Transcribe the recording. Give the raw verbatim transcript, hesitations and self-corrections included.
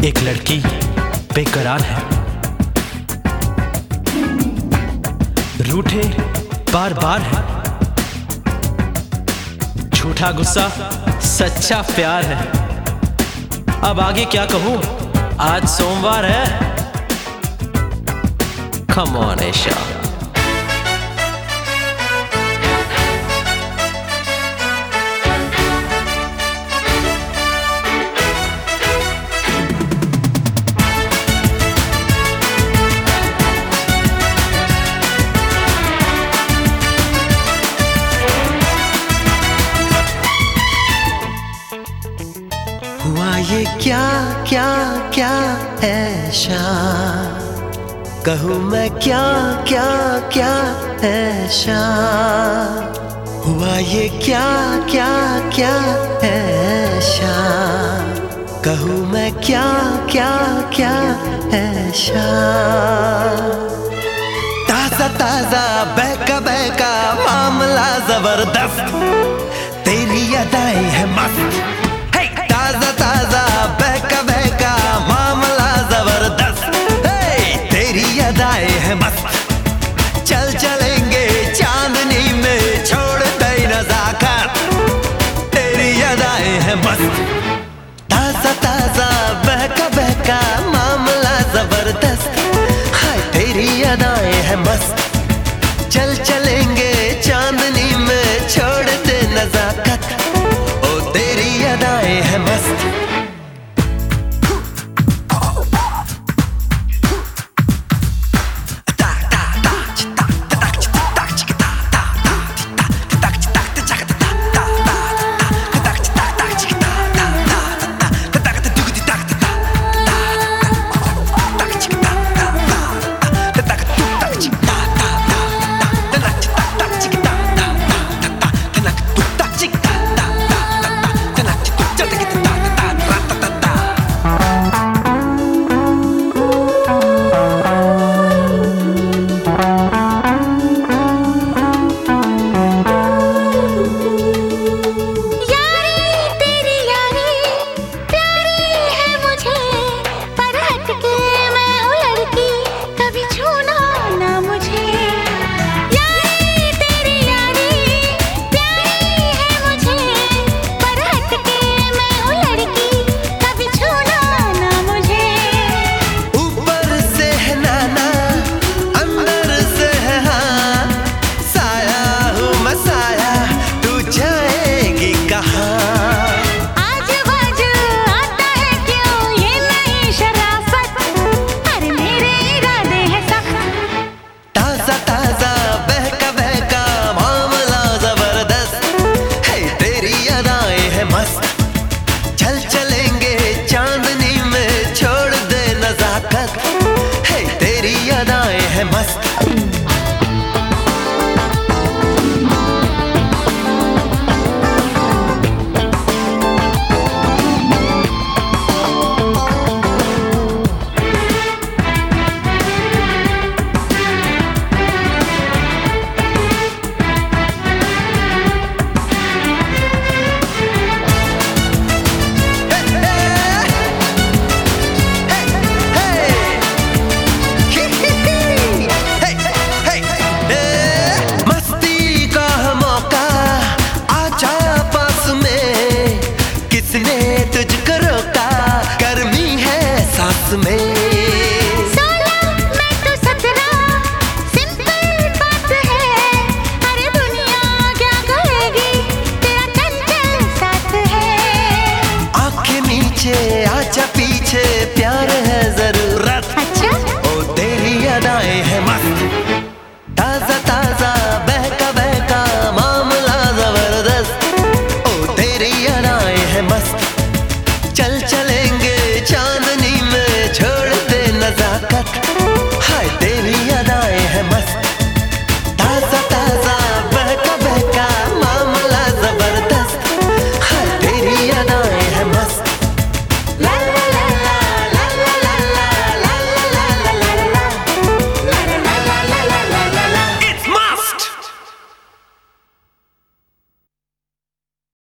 एक लड़की बेकरार है, रूठे बार बार है, झूठा गुस्सा सच्चा प्यार है। अब आगे क्या कहूं, आज सोमवार है। Come on Isha. हुआ ये क्या क्या क्या ऐशा, कहूँ मैं क्या क्या क्या ऐशा। हुआ ये क्या क्या क्या ऐशा, कहूँ मैं क्या क्या क्या ऐशा। ताजा ताजा बहका बहका मामला जबरदस्त, तेरी अदाएं है मस्त। ताजा ताजा बहका बहका मामला जबरदस्त, तेरी अदाएं है मस्त। चल चलेंगे चांदनी में, छोड़ दे नजाकत, तेरी अदाएं है मस्त। ताजा ताजा बहका बहका मामला जबरदस्त, हाय तेरी अदाएं है मस्त। चल चलेंगे